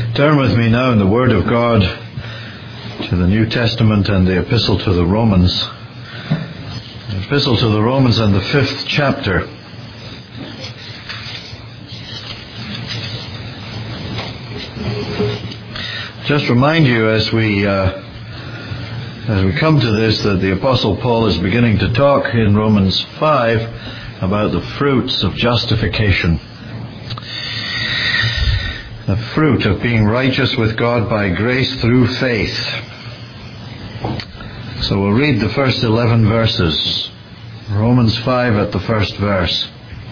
Turn with me now in the Word of God to the New Testament and the Epistle to the Romans. The Epistle to the Romans and the 5th chapter. Just remind you as we come to this that the Apostle Paul is beginning to talk in Romans 5 about the fruits of justification. The fruit of being righteous with God by grace through faith. So we'll read the first 11 verses. Romans 5 at the first verse.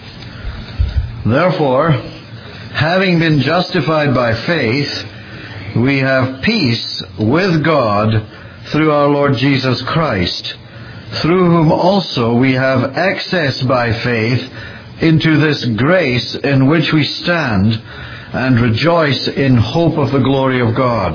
Therefore, having been justified by faith, we have peace with God through our Lord Jesus Christ, through whom also we have access by faith into this grace in which we stand and rejoice in hope of the glory of God.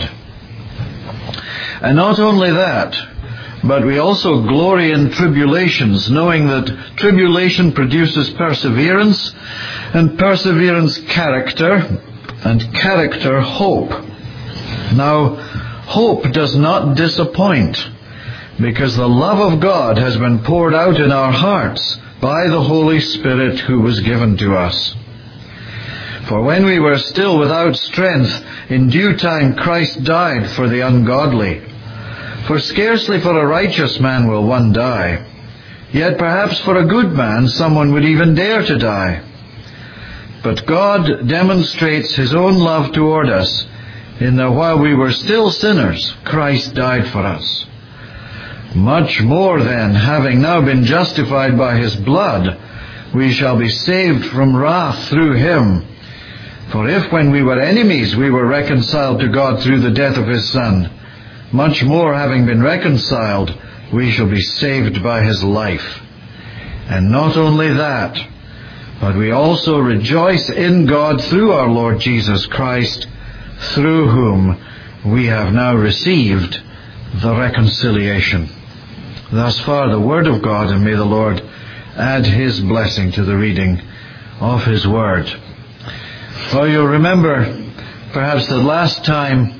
And not only that, but we also glory in tribulations, knowing that tribulation produces perseverance, and perseverance character, and character hope. Now, hope does not disappoint, because the love of God has been poured out in our hearts by the Holy Spirit who was given to us. For when we were still without strength, in due time Christ died for the ungodly. For scarcely for a righteous man will one die, yet perhaps for a good man someone would even dare to die. But God demonstrates His own love toward us, in that while we were still sinners, Christ died for us. Much more then, having now been justified by His blood, we shall be saved from wrath through Him. For if when we were enemies we were reconciled to God through the death of His Son, much more having been reconciled, we shall be saved by His life. And not only that, but we also rejoice in God through our Lord Jesus Christ, through whom we have now received the reconciliation. Thus far the Word of God, and may the Lord add His blessing to the reading of His Word. Well, you'll remember perhaps the last time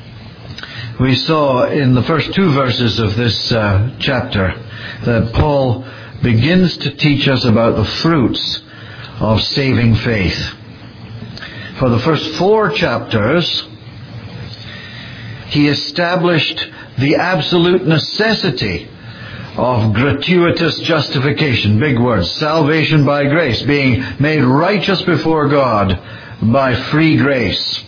we saw in the first two verses of this chapter that Paul begins to teach us about the fruits of saving faith. For the first 4 chapters, he established the absolute necessity of gratuitous justification. Big words. Salvation by grace, being made righteous before God by free grace.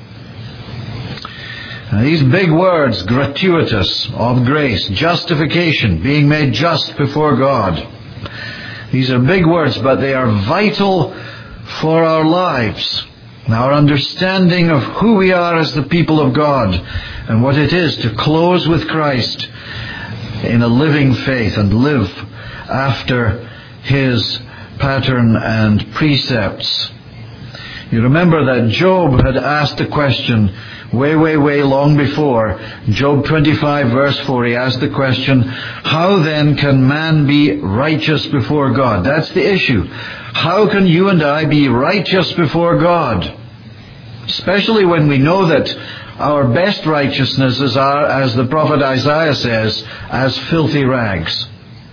Now, these big words, gratuitous, of grace, justification, being made just before God. These are big words, but they are vital for our lives, our understanding of who we are as the people of God, and what it is to close with Christ in a living faith and live after His pattern and precepts. You remember that Job had asked the question way long before. Job 25 verse 4, he asked the question, how then can man be righteous before God? That's the issue. How can you and I be righteous before God? Especially when we know that our best righteousnesses are, as the prophet Isaiah says, as filthy rags.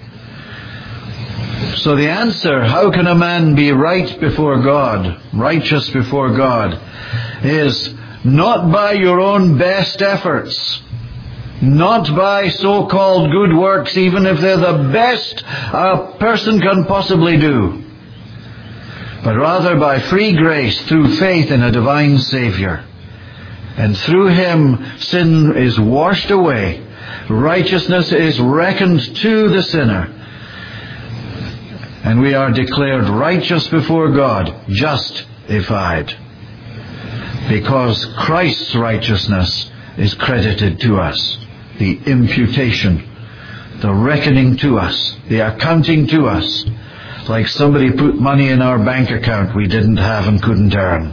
So the answer, how can a man be right before God, righteous before God, is not by your own best efforts, not by so-called good works, even if they're the best a person can possibly do, but rather by free grace through faith in a divine Savior. And through Him sin is washed away, righteousness is reckoned to the sinner, and we are declared righteous before God, justified, because Christ's righteousness is credited to us. The imputation, the reckoning to us, the accounting to us, like somebody put money in our bank account we didn't have and couldn't earn.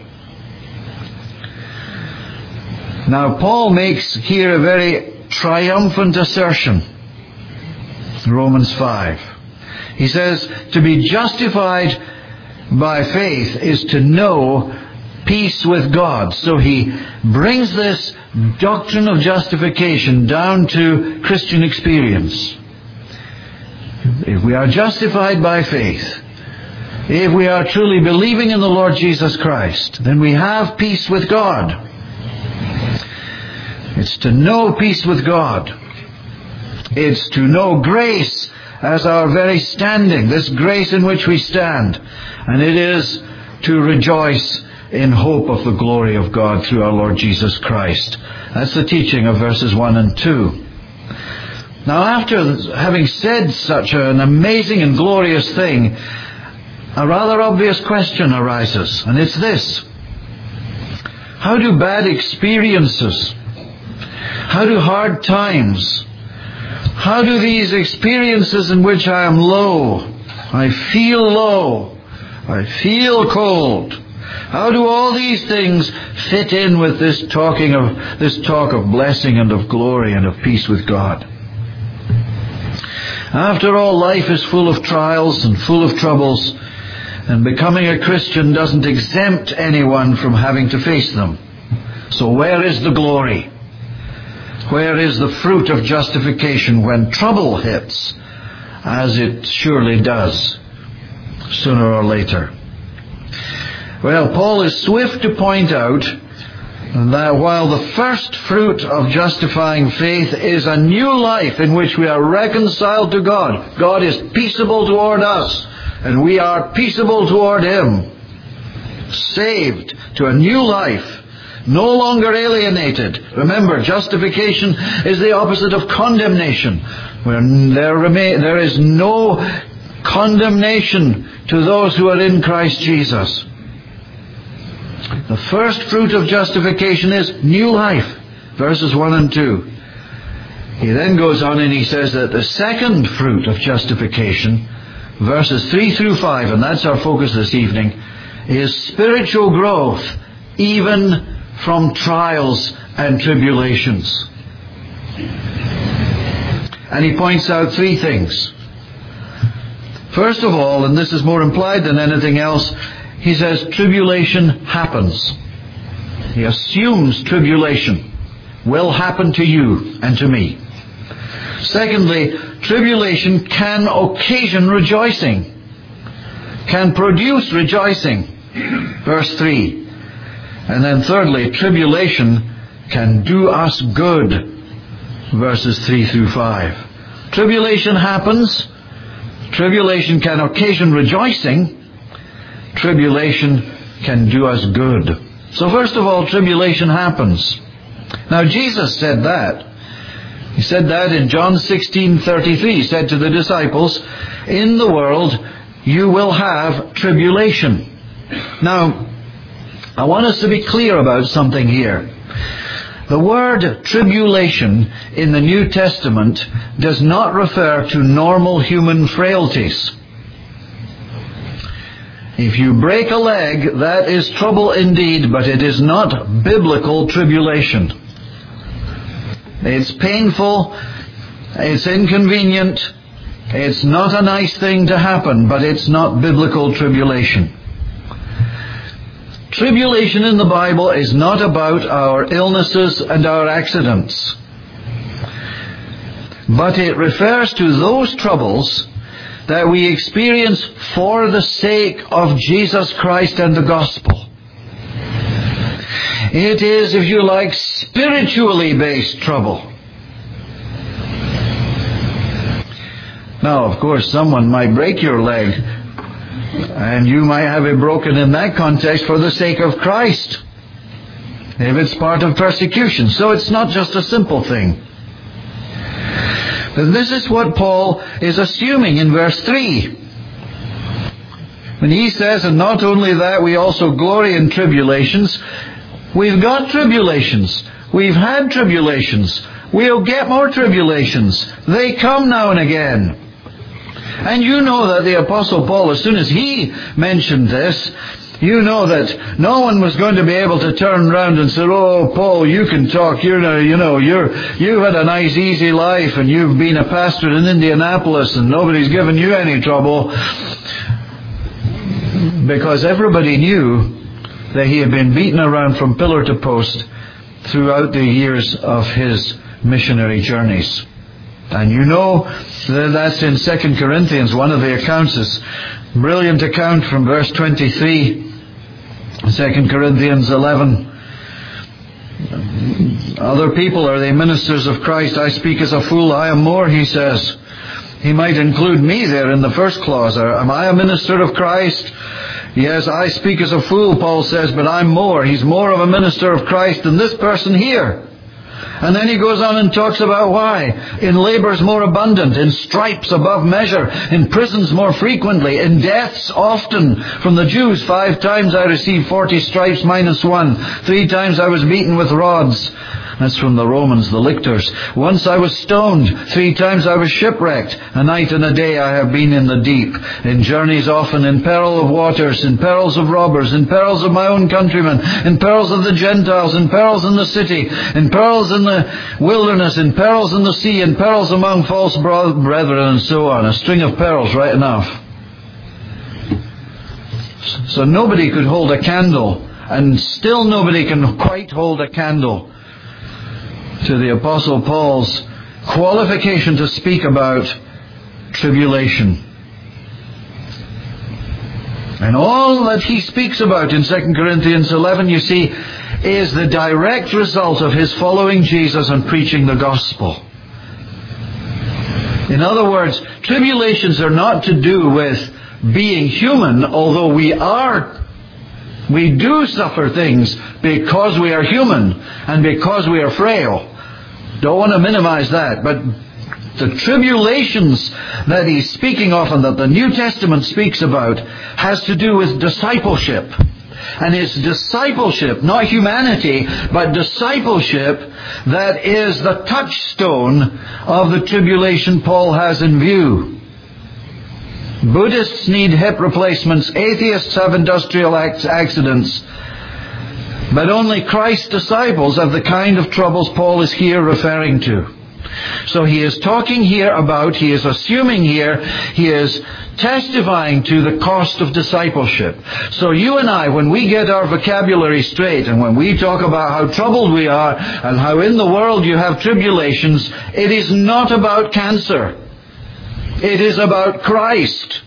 Now, Paul makes here a very triumphant assertion. Romans 5. He says, to be justified by faith is to know peace with God. So he brings this doctrine of justification down to Christian experience. If we are justified by faith, if we are truly believing in the Lord Jesus Christ, then we have peace with God. It's to know peace with God. It's to know grace as our very standing, this grace in which we stand. And it is to rejoice in hope of the glory of God through our Lord Jesus Christ. That's the teaching of verses 1 and 2. Now, after having said such an amazing and glorious thing, a rather obvious question arises, and it's this: how do bad experiences, how do hard times, how do these experiences in which I am low, I feel cold, how do all these things fit in with this talk of blessing and of glory and of peace with God? After all, life is full of trials and full of troubles, and becoming a Christian doesn't exempt anyone from having to face them. So where is the glory? Where is the fruit of justification when trouble hits, as it surely does, sooner or later? Well, Paul is swift to point out that while the first fruit of justifying faith is a new life in which we are reconciled to God, God is peaceable toward us, and we are peaceable toward Him, saved to a new life, no longer alienated. Remember, justification is the opposite of condemnation, where there is no condemnation to those who are in Christ Jesus. The first fruit of justification is new life, verses 1 and 2. He then goes on and he says that the second fruit of justification, verses 3 through 5, and that's our focus this evening, is spiritual growth, even from trials and tribulations. And he points out three things. First of all, and this is more implied than anything else, he says tribulation happens. He assumes tribulation will happen to you and to me. Secondly, tribulation can occasion rejoicing, can produce rejoicing. Verse 3. And then thirdly, tribulation can do us good. Verses 3 through 5. Tribulation happens. Tribulation can occasion rejoicing. Tribulation can do us good. So first of all, tribulation happens. Now Jesus said that. He said that in John 16:33. He said to the disciples, "In the world you will have tribulation." Now, I want us to be clear about something here. The word tribulation in the New Testament does not refer to normal human frailties. If you break a leg, that is trouble indeed, but it is not biblical tribulation. It's painful, it's inconvenient, it's not a nice thing to happen, but it's not biblical tribulation. Tribulation in the Bible is not about our illnesses and our accidents, but it refers to those troubles that we experience for the sake of Jesus Christ and the gospel. It is, if you like, spiritually based trouble. Now, of course, someone might break your leg, and you might have it broken in that context for the sake of Christ, if it's part of persecution. So it's not just a simple thing. But this is what Paul is assuming in verse 3. When he says, and not only that, we also glory in tribulations. We've got tribulations. We've had tribulations. We'll get more tribulations. They come now and again. And you know that the Apostle Paul, as soon as he mentioned this, you know that no one was going to be able to turn around and say, "Oh, Paul, you can talk. You've had a nice, easy life, and you've been a pastor in Indianapolis, and nobody's given you any trouble." Because everybody knew that he had been beaten around from pillar to post throughout the years of his missionary journeys. And you know that that's in 2 Corinthians, one of the accounts, is a brilliant account from verse 23, 2 Corinthians 11. Other people, are they ministers of Christ? I speak as a fool, I am more, he says. He might include me there in the first clause. Am I a minister of Christ? Yes, I speak as a fool, Paul says, but I'm more. He's more of a minister of Christ than this person here. And then he goes on and talks about why. In labors more abundant, in stripes above measure, in prisons more frequently, in deaths often. From the Jews 5 times I received 40 stripes minus 1. 3 times I was beaten with rods. That's from the Romans, the lictors. Once I was stoned. 3 times I was shipwrecked. A night and a day I have been in the deep. In journeys often, in peril of waters, in perils of robbers, in perils of my own countrymen, in perils of the Gentiles, in perils in the city, in perils in the wilderness, in perils in the sea, in perils among false brethren, and so on. A string of perils, right enough. So nobody could hold a candle, and still nobody can quite hold a candle to the Apostle Paul's qualification to speak about tribulation. And all that he speaks about in 2 Corinthians 11, you see, is the direct result of his following Jesus and preaching the gospel. In other words, tribulations are not to do with being human, although we do suffer things because we are human and because we are frail. Don't want to minimize that, but the tribulations that he's speaking of and that the New Testament speaks about has to do with discipleship. And it's discipleship, not humanity, but discipleship that is the touchstone of the tribulation Paul has in view. Buddhists need hip replacements. Atheists have industrial accidents. But only Christ's disciples have the kind of troubles Paul is here referring to. So he is talking here about, he is assuming here, he is testifying to the cost of discipleship. So you and I, when we get our vocabulary straight, and when we talk about how troubled we are, and how in the world you have tribulations, it is not about cancer. It is about Christ.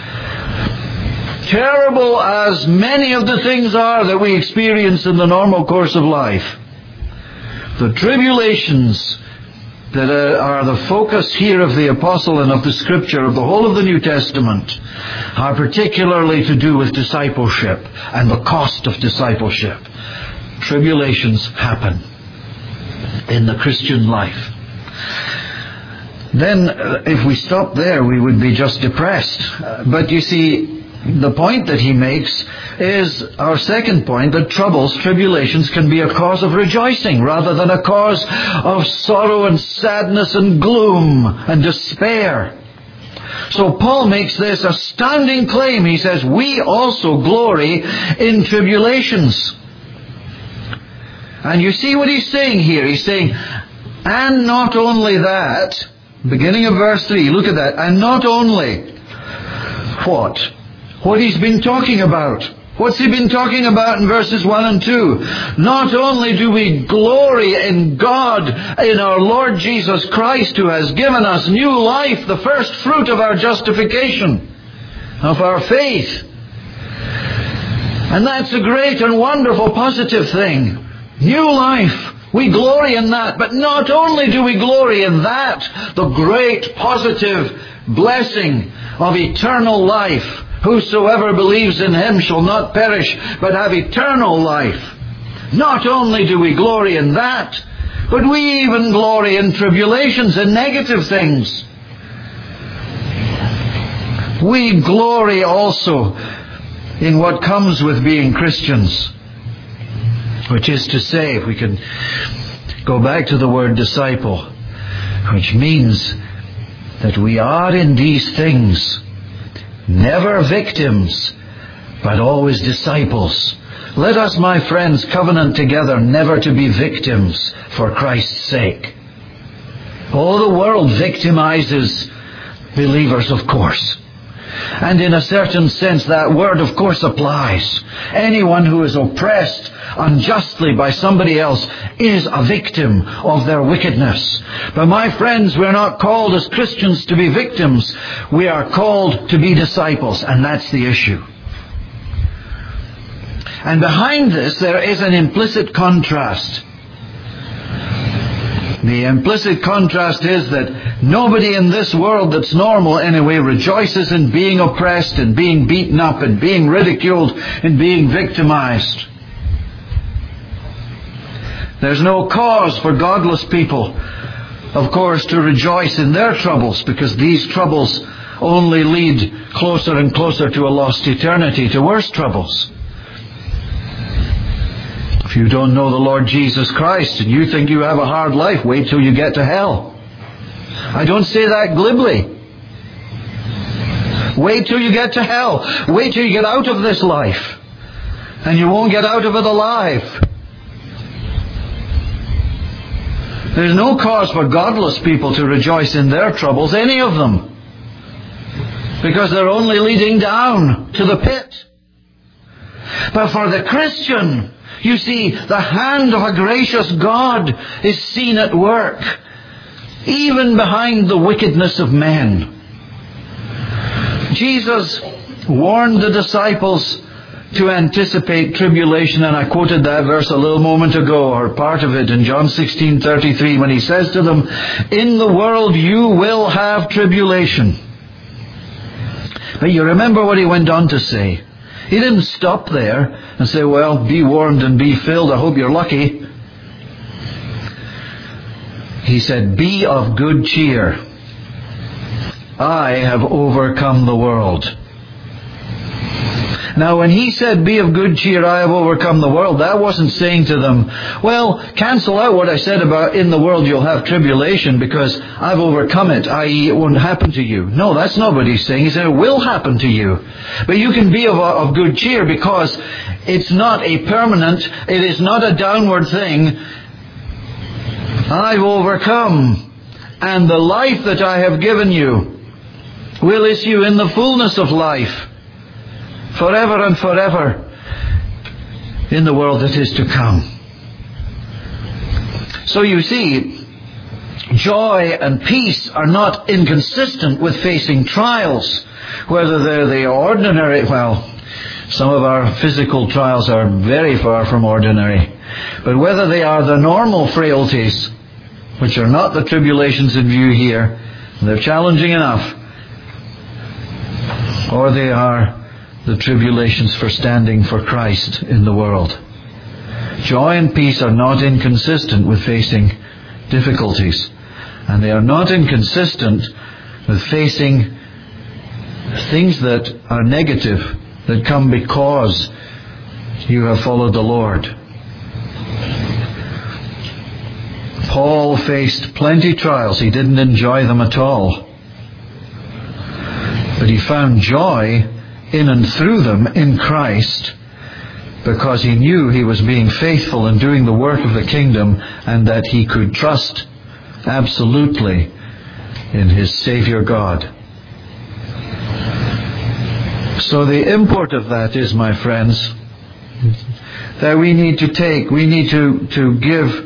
Terrible as many of the things are that we experience in the normal course of life, the tribulations that are the focus here of the Apostle and of the Scripture, of the whole of the New Testament, are particularly to do with discipleship and the cost of discipleship. Tribulations happen in the Christian life. Then, if we stop there, we would be just depressed. But you see, the point that he makes is our second point, that troubles, tribulations, can be a cause of rejoicing rather than a cause of sorrow and sadness and gloom and despair. So Paul makes this astounding claim. He says, we also glory in tribulations. And you see what he's saying here. He's saying, and not only that, beginning of verse 3, look at that, and not only what he's been talking about. What's he been talking about in verses 1 and 2? Not only do we glory in God, in our Lord Jesus Christ, who has given us new life, the first fruit of our justification, of our faith. And that's a great and wonderful positive thing. New life. We glory in that. But not only do we glory in that, the great positive blessing of eternal life. Whosoever believes in him shall not perish, but have eternal life. Not only do we glory in that, but we even glory in tribulations and negative things. We glory also in what comes with being Christians, which is to say, if we can go back to the word disciple, which means that we are in these things never victims, but always disciples. Let us, my friends, covenant together never to be victims for Christ's sake. Oh, the world victimizes believers, of course. And in a certain sense, that word of course applies. Anyone who is oppressed unjustly by somebody else is a victim of their wickedness. But my friends, we're not called as Christians to be victims. We are called to be disciples, and that's the issue. And behind this, there is an implicit contrast. The implicit contrast is that nobody in this world that's normal anyway rejoices in being oppressed and being beaten up and being ridiculed and being victimized. There's no cause for godless people, of course, to rejoice in their troubles, because these troubles only lead closer and closer to a lost eternity, to worse troubles. If you don't know the Lord Jesus Christ and you think you have a hard life, wait till you get to hell. I don't say that glibly. Wait till you get to hell. Wait till you get out of this life. And you won't get out of it alive. There's no cause for godless people to rejoice in their troubles, any of them. Because they're only leading down to the pit. But for the Christian, you see, the hand of a gracious God is seen at work, even behind the wickedness of men. Jesus warned the disciples to anticipate tribulation, and I quoted that verse a little moment ago, or part of it, in John 16:33, when he says to them, "In the world you will have tribulation." But you remember what he went on to say. He didn't stop there and say, well, be warned and be filled, I hope you're lucky. He said, be of good cheer. I have overcome the world. Now, when he said, be of good cheer, I have overcome the world, that wasn't saying to them, well, cancel out what I said about in the world you'll have tribulation because I've overcome it, i.e. it won't happen to you. No, that's not what he's saying. He said, it will happen to you. But you can be of good cheer because it's not a permanent, it is not a downward thing. I've overcome, and the life that I have given you will issue in the fullness of life, forever and forever, in the world that is to come. So you see, joy and peace are not inconsistent with facing trials, whether they're the ordinary, well, some of our physical trials are very far from ordinary, but whether they are the normal frailties, which are not the tribulations in view here, they're challenging enough, or they are the tribulations for standing for Christ in the world. Joy and peace are not inconsistent with facing difficulties, and they are not inconsistent with facing things that are negative, that come because you have followed the Lord. Paul faced plenty trials. He didn't enjoy them at all. But he found joy in and through them in Christ, because he knew he was being faithful in doing the work of the kingdom, and that he could trust absolutely in his Savior God. So the import of that is, my friends, that we need to give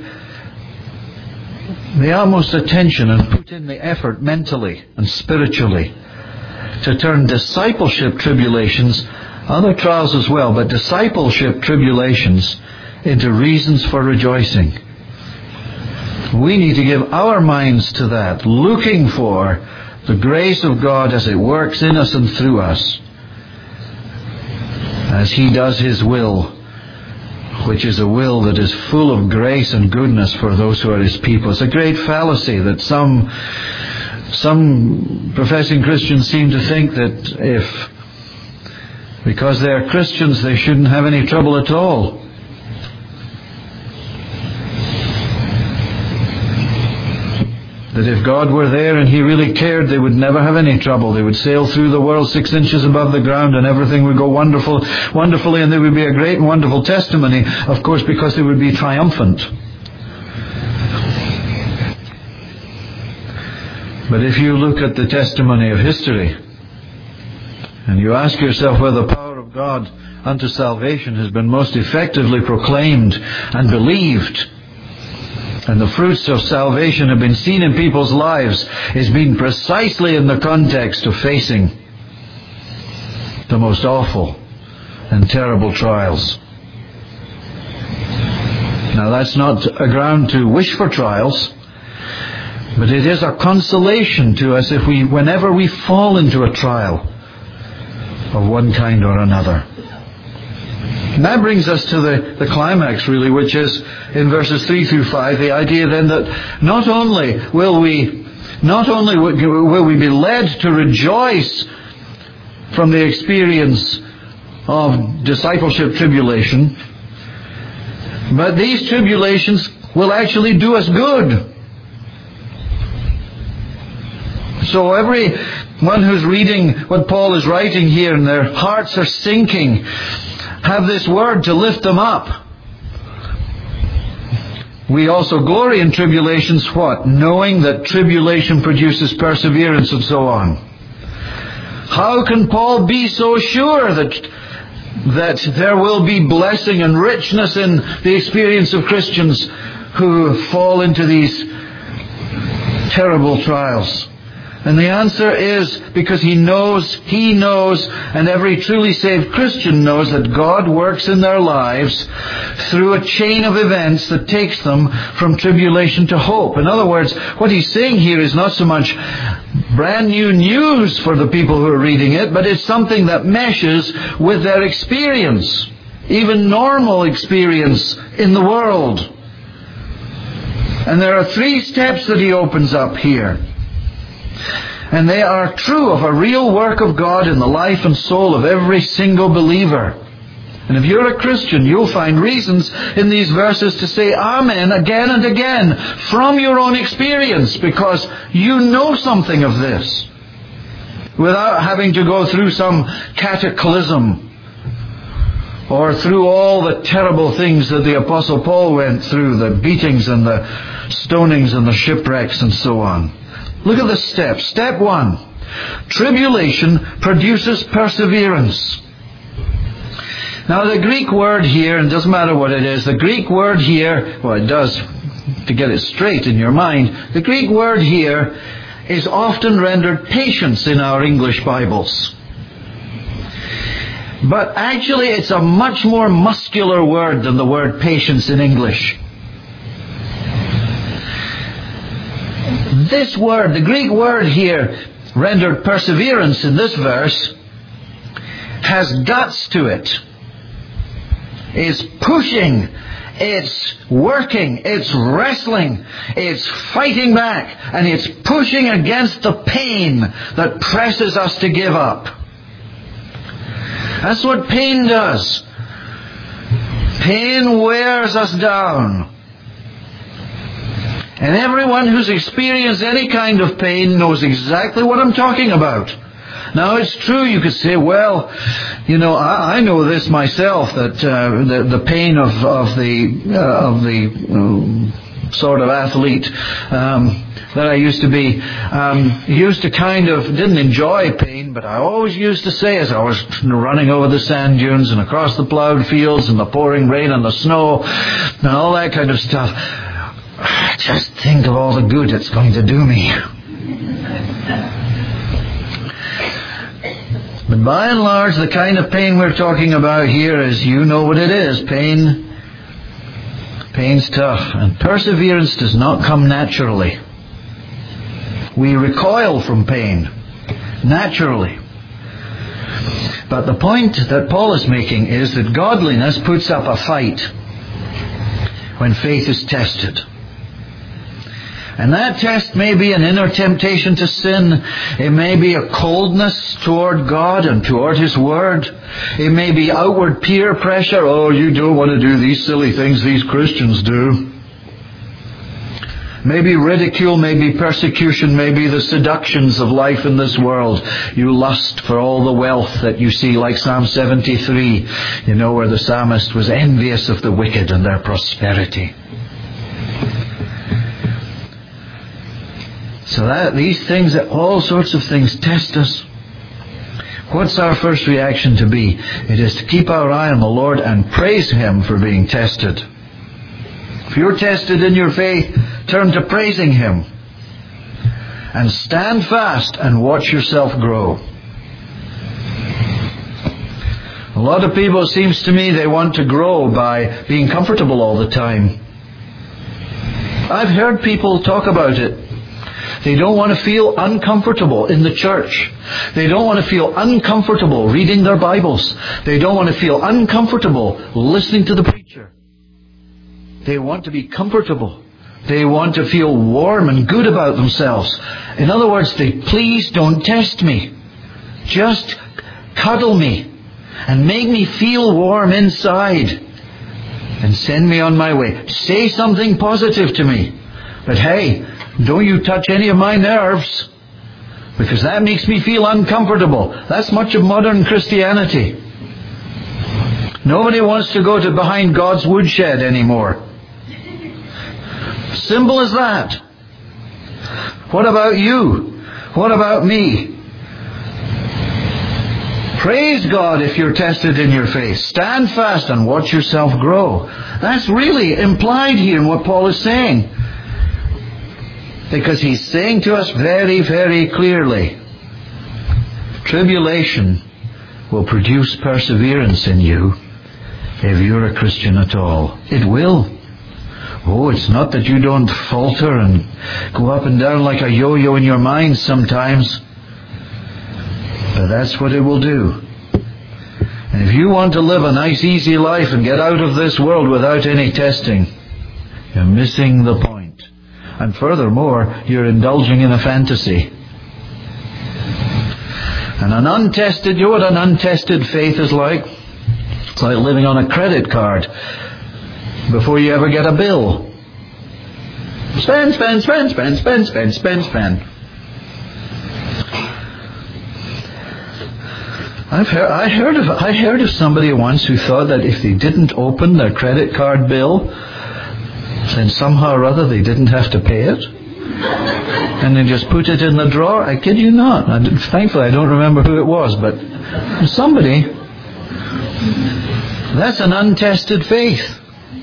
the utmost attention and put in the effort mentally and spiritually to turn discipleship tribulations, other trials as well, but discipleship tribulations into reasons for rejoicing. We need to give our minds to that, looking for the grace of God as it works in us and through us, as He does His will, which is a will that is full of grace and goodness for those who are His people. It's a great fallacy that some professing Christians seem to think that because they are Christians, they shouldn't have any trouble at all. That if God were there and He really cared, they would never have any trouble. They would sail through the world 6 inches above the ground and everything would go wonderfully, and there would be a great and wonderful testimony, of course, because they would be triumphant. But if you look at the testimony of history, And you ask yourself whether the power of God unto salvation has been most effectively proclaimed and believed, and the fruits of salvation have been seen in people's lives, is being precisely in the context of facing the most awful and terrible trials. Now, that's not a ground to wish for trials, but it is a consolation to us whenever we fall into a trial of one kind or another. And that brings us to the climax, really, which is in verses 3 through 5, the idea then that not only will we be led to rejoice from the experience of discipleship tribulation, but these tribulations will actually do us good. So everyone who's reading what Paul is writing here and their hearts are sinking, have this word to lift them up. We also glory in tribulations, what? Knowing that tribulation produces perseverance, and so on. How can Paul be so sure that there will be blessing and richness in the experience of Christians who fall into these terrible trials? And the answer is because he knows, and every truly saved Christian knows that God works in their lives through a chain of events that takes them from tribulation to hope. In other words, what he's saying here is not so much brand new news for the people who are reading it, but it's something that meshes with their experience, even normal experience in the world. And there are 3 steps that he opens up here. And they are true of a real work of God in the life and soul of every single believer. And if you're a Christian, you'll find reasons in these verses to say amen again and again from your own experience, because you know something of this without having to go through some cataclysm or through all the terrible things that the Apostle Paul went through, the beatings and the stonings and the shipwrecks and so on. Look at the steps. Step 1. Tribulation produces perseverance. Now the Greek word here, and it doesn't matter what it is, the Greek word here, well it does, to get it straight in your mind, the Greek word here is often rendered patience in our English Bibles. But actually it's a much more muscular word than the word patience in English. This word, the Greek word here, rendered perseverance in this verse, has guts to it. It's pushing, it's working, it's wrestling, it's fighting back, and it's pushing against the pain that presses us to give up. That's what pain does. Pain wears us down. And everyone who's experienced any kind of pain knows exactly what I'm talking about. Now it's true, you could say, well, I know this myself, that the pain of the sort of athlete that I used to be, didn't enjoy pain, but I always used to say, as I was running over the sand dunes and across the plowed fields and the pouring rain and the snow and all that kind of stuff, just think of all the good it's going to do me. But by and large, the kind of pain we're talking about here is, you know what it is. Pain's tough. And perseverance does not come naturally. We recoil from pain naturally. But the point that Paul is making is that godliness puts up a fight when faith is tested. And that test may be an inner temptation to sin. It may be a coldness toward God and toward His Word. It may be outward peer pressure. Oh, you don't want to do these silly things these Christians do. Maybe ridicule, maybe persecution, maybe the seductions of life in this world. You lust for all the wealth that you see, like Psalm 73, where the psalmist was envious of the wicked and their prosperity. So that these things, all sorts of things test us. What's our first reaction to be? It is to keep our eye on the Lord and praise Him for being tested. If you're tested in your faith, turn to praising Him. And stand fast and watch yourself grow. A lot of people, it seems to me, they want to grow by being comfortable all the time. I've heard people talk about it. They don't want to feel uncomfortable in the church. They don't want to feel uncomfortable reading their Bibles. They don't want to feel uncomfortable listening to the preacher. They want to be comfortable. They want to feel warm and good about themselves. In other words, please don't test me. Just cuddle me and make me feel warm inside and send me on my way. Say something positive to me. But hey, don't you touch any of my nerves, because that makes me feel uncomfortable. That's much of modern Christianity. Nobody wants to go to behind God's woodshed anymore. Simple as that. What about you? What about me? Praise God if you're tested in your faith. Stand fast and watch yourself grow. That's really implied here in what Paul is saying. Because he's saying to us very, very clearly, tribulation will produce perseverance in you if you're a Christian at all. It will. Oh, it's not that you don't falter and go up and down like a yo-yo in your mind sometimes. But that's what it will do. And if you want to live a nice, easy life and get out of this world without any testing, you're missing the point. And furthermore, you're indulging in a fantasy. And an untested, you know what an untested faith is like? It's like living on a credit card before you ever get a bill. Spend, spend, spend, spend, spend, spend, spend, spend. I heard of somebody once who thought that if they didn't open their credit card bill, then somehow or other they didn't have to pay it. And they just put it in the drawer. I kid you not. Thankfully I don't remember who it was, but somebody. That's an untested faith.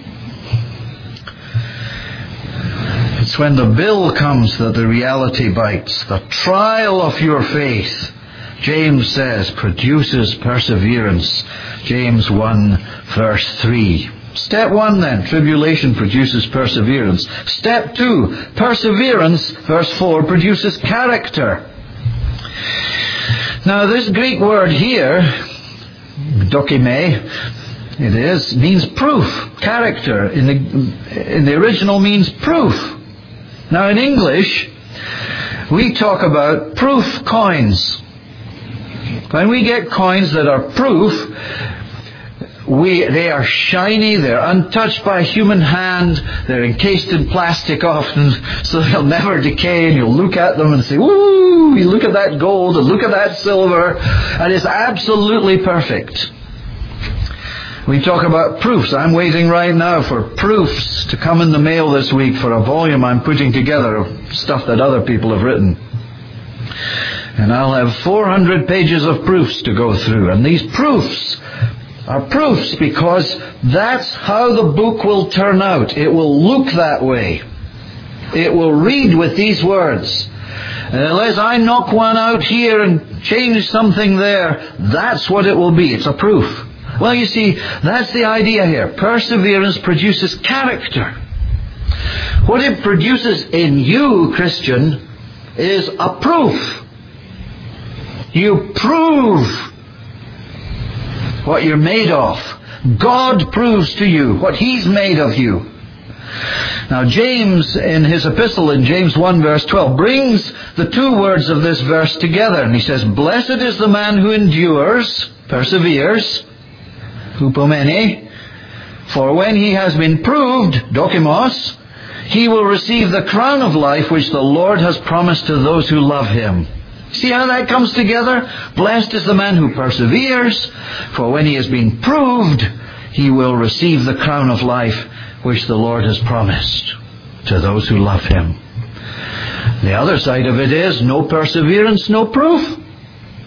It's when the bill comes that the reality bites. The trial of your faith, James says, produces perseverance. James 1 verse 3. Step 1 then, tribulation produces perseverance. Step 2, perseverance, verse 4, produces character. Now this Greek word here, dokime, it is, means proof. Character in the original means proof. Now in English, we talk about proof coins. When we get coins that are proof, they are shiny, they're untouched by a human hand, they're encased in plastic often, so they'll never decay, and you'll look at them and say, woo, you look at that gold and look at that silver, and it's absolutely perfect. We talk about proofs. I'm waiting right now for proofs to come in the mail this week for a volume I'm putting together of stuff that other people have written. And I'll have 400 pages of proofs to go through, and these proofs are proofs because that's how the book will turn out. It will look that way. It will read with these words. And unless I knock one out here and change something there, that's what it will be. It's a proof. Well, you see, that's the idea here. Perseverance produces character. What it produces in you, Christian, is a proof. You prove what you're made of. God proves to you what He's made of you. Now James, in his epistle in James 1 verse 12, brings the two words of this verse together. And he says, blessed is the man who endures, perseveres, hupomene, for when he has been proved, dokimos, he will receive the crown of life which the Lord has promised to those who love Him. See how that comes together? Blessed is the man who perseveres, for when he has been proved, he will receive the crown of life which the Lord has promised to those who love Him. The other side of it is no perseverance, no proof.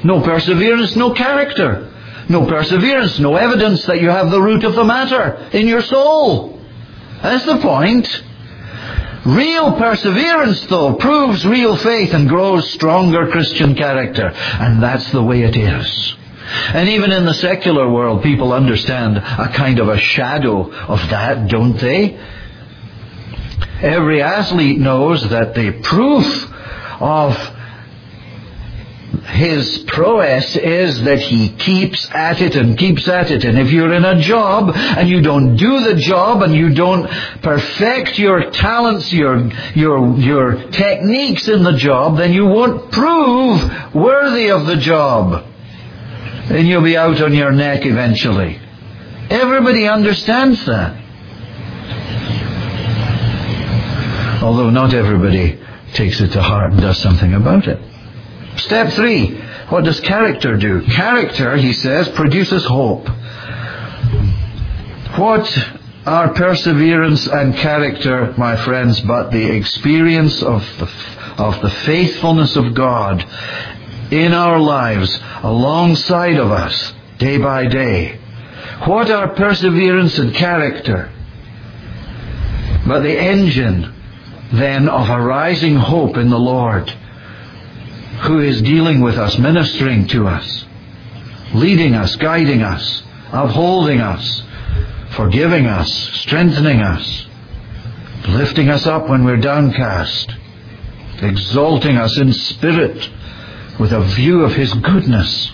No perseverance, no character. No perseverance, no evidence that you have the root of the matter in your soul. That's the point. Real perseverance, though, proves real faith and grows stronger Christian character. And that's the way it is. And even in the secular world, people understand a kind of a shadow of that, don't they? Every athlete knows that the proof of his prowess is that he keeps at it and keeps at it. And if you're in a job and you don't do the job and you don't perfect your talents, your techniques in the job, then you won't prove worthy of the job. And you'll be out on your neck eventually. Everybody understands that. Although not everybody takes it to heart and does something about it. Step 3. What does character do? Character, he says, produces hope. What are perseverance and character, my friends, but the experience of the faithfulness of God in our lives, alongside of us, day by day? What are perseverance and character but the engine, then, of a rising hope in the Lord, who is dealing with us, ministering to us, leading us, guiding us, upholding us, forgiving us, strengthening us, lifting us up when we're downcast, exalting us in spirit with a view of His goodness.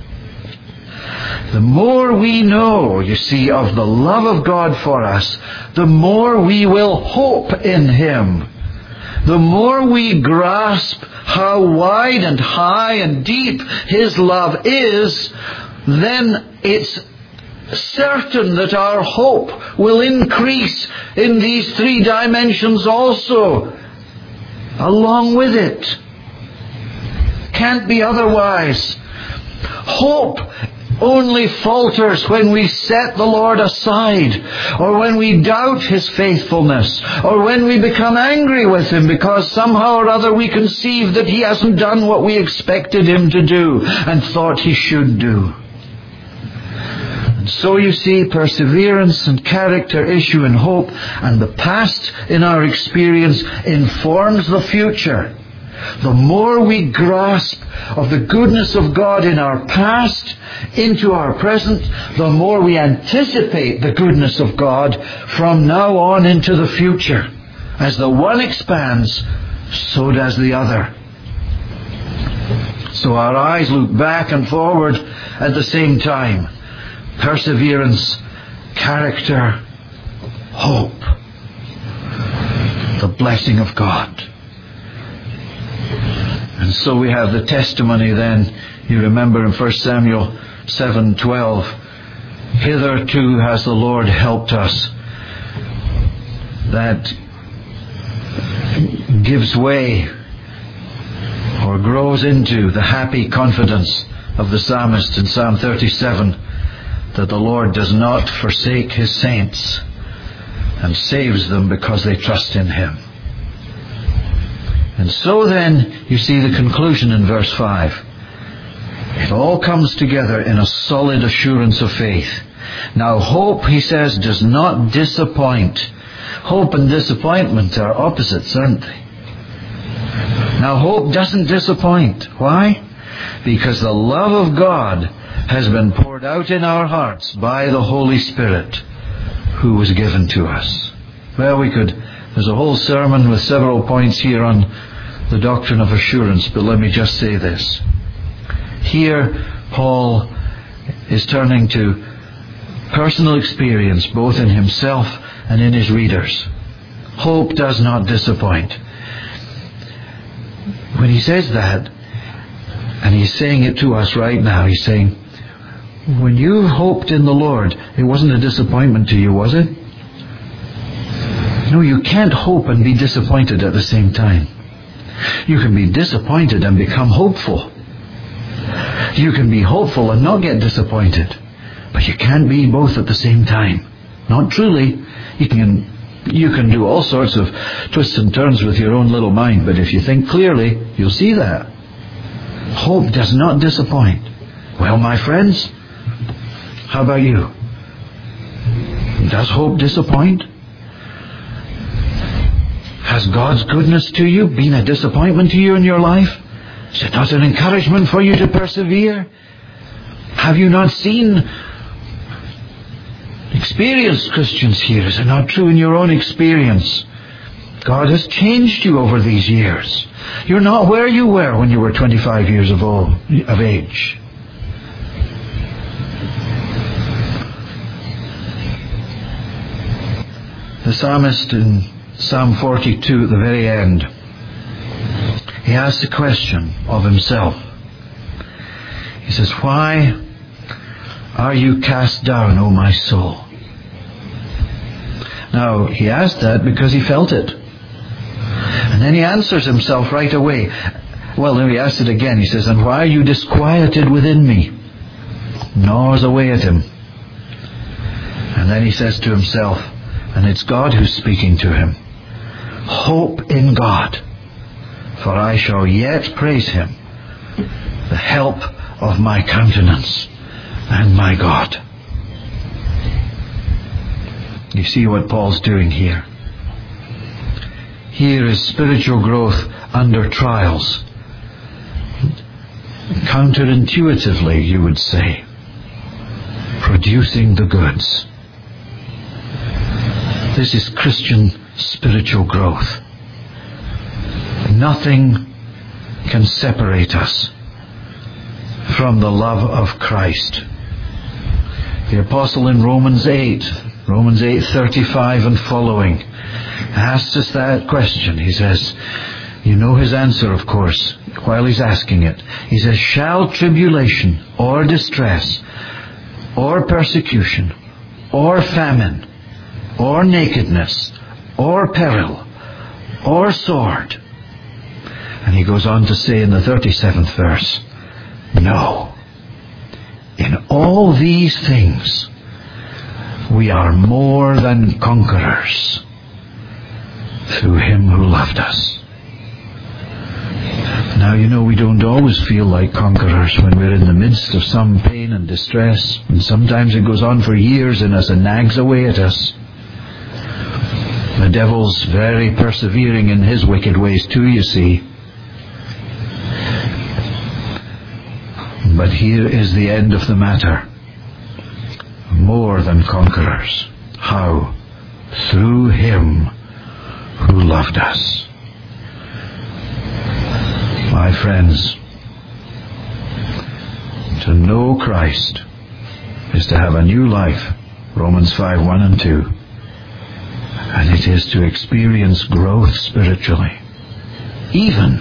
The more we know, you see, of the love of God for us, the more we will hope in Him. The more we grasp how wide and high and deep His love is, then it's certain that our hope will increase in these 3 dimensions also, along with it. Can't be otherwise. Hope only falters when we set the Lord aside, or when we doubt His faithfulness, or when we become angry with Him because somehow or other we conceive that He hasn't done what we expected Him to do and thought He should do. And so you see, perseverance and character issue in hope, and the past in our experience informs the future. The more we grasp of the goodness of God in our past into our present, the more we anticipate the goodness of God from now on into the future. As the one expands, so does the other. So our eyes look back and forward at the same time. Perseverance, character, hope. The blessing of God. And so we have the testimony then, you remember in 1 Samuel 7:12, hitherto has the Lord helped us. That gives way or grows into the happy confidence of the psalmist in Psalm 37, that the Lord does not forsake His saints and saves them because they trust in Him. And so then, you see the conclusion in verse 5. It all comes together in a solid assurance of faith. Now hope, he says, does not disappoint. Hope and disappointment are opposites, aren't they? Now hope doesn't disappoint. Why? Because the love of God has been poured out in our hearts by the Holy Spirit who was given to us. Well, there's a whole sermon with several points here on the doctrine of assurance, but let me just say this. Here, Paul is turning to personal experience, both in himself and in his readers. Hope does not disappoint. When he says that, and he's saying it to us right now, he's saying, when you hoped in the Lord, it wasn't a disappointment to you, was it? No, you can't hope and be disappointed at the same time. You can be disappointed and become hopeful. You can be hopeful and not get disappointed. But you can't be both at the same time. Not truly. You can do all sorts of twists and turns with your own little mind, but if you think clearly, you'll see that. Hope does not disappoint. Well, my friends, how about you? Does hope disappoint? Has God's goodness to you been a disappointment to you in your life? Is it not an encouragement for you to persevere? Have you not seen experienced Christians here? Is it not true in your own experience? God has changed you over these years. You're not where you were when you were 25 years of age. The psalmist in Psalm 42 at the very end, he asks a question of himself. He says, "Why are you cast down, O my soul?" Now, he asked that because he felt it. And then he answers himself right away. Well, then he asks it again. He says, "And why are you disquieted within me?" Gnaws away at him. And then he says to himself, and it's God who's speaking to him, "Hope in God, for I shall yet praise him, the help of my countenance and my God." You see what Paul's doing here. Here is spiritual growth under trials. Counterintuitively, you would say, producing the goods. This is Christian spiritual growth. Nothing can separate us from the love of Christ. The apostle in Romans 8:35 and following, asks us that question. He says, you know his answer, of course, while he's asking it. He says, "Shall tribulation or distress or persecution or famine or nakedness or peril or sword?" And he goes on to say in the 37th verse, "No, in all these things we are more than conquerors through him who loved us." Now, you know, we don't always feel like conquerors when we're in the midst of some pain and distress, and sometimes it goes on for years in us and nags away at us. The devil's very persevering in his wicked ways too, you see. But here is the end of the matter. More than conquerors. How? Through him who loved us. My friends, to know Christ is to have a new life. Romans 5:1 and 2. And it is to experience growth spiritually. Even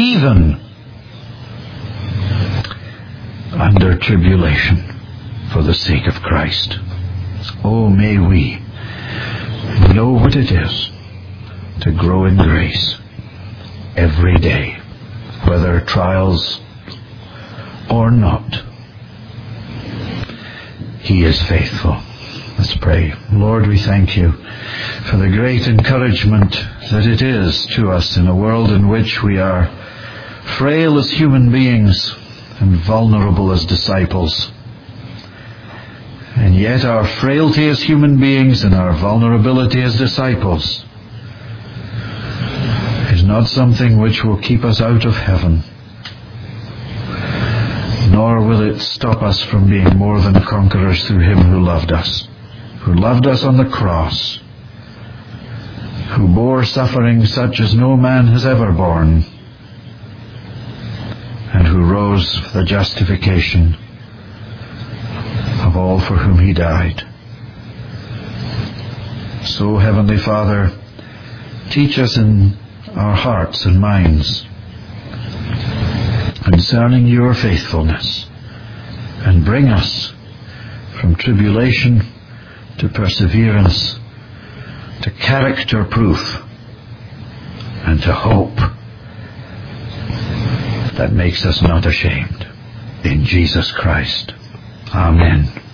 under tribulation for the sake of Christ. Oh, may we know what it is to grow in grace every day, whether trials or not. He is faithful. Let's pray. Lord, we thank you for the great encouragement that it is to us in a world in which we are frail as human beings and vulnerable as disciples. And yet our frailty as human beings and our vulnerability as disciples is not something which will keep us out of heaven, nor will it stop us from being more than conquerors through him who loved us on the cross, who bore suffering such as no man has ever borne, and who rose for the justification of all for whom he died. So, Heavenly Father, teach us in our hearts and minds concerning your faithfulness, and bring us from tribulation to perseverance, to character proof, and to hope that makes us not ashamed. In Jesus Christ. Amen.